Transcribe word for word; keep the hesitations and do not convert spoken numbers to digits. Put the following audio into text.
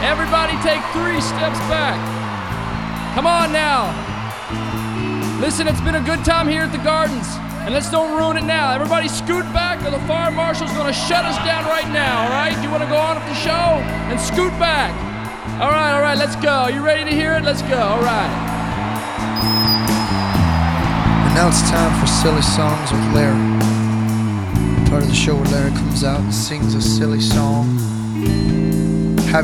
Everybody take three steps back. Come on now. Listen, it's been a good time here at the Gardens, and let's don't ruin it now. Everybody scoot back or the fire marshal's gonna shut us down right now, all right? You wanna go on with the show? And scoot back. All right, all right, let's go. Are you ready to hear it? Let's go, all right. And now it's time for Silly Songs with Larry. Part of the show where Larry comes out and sings a silly song.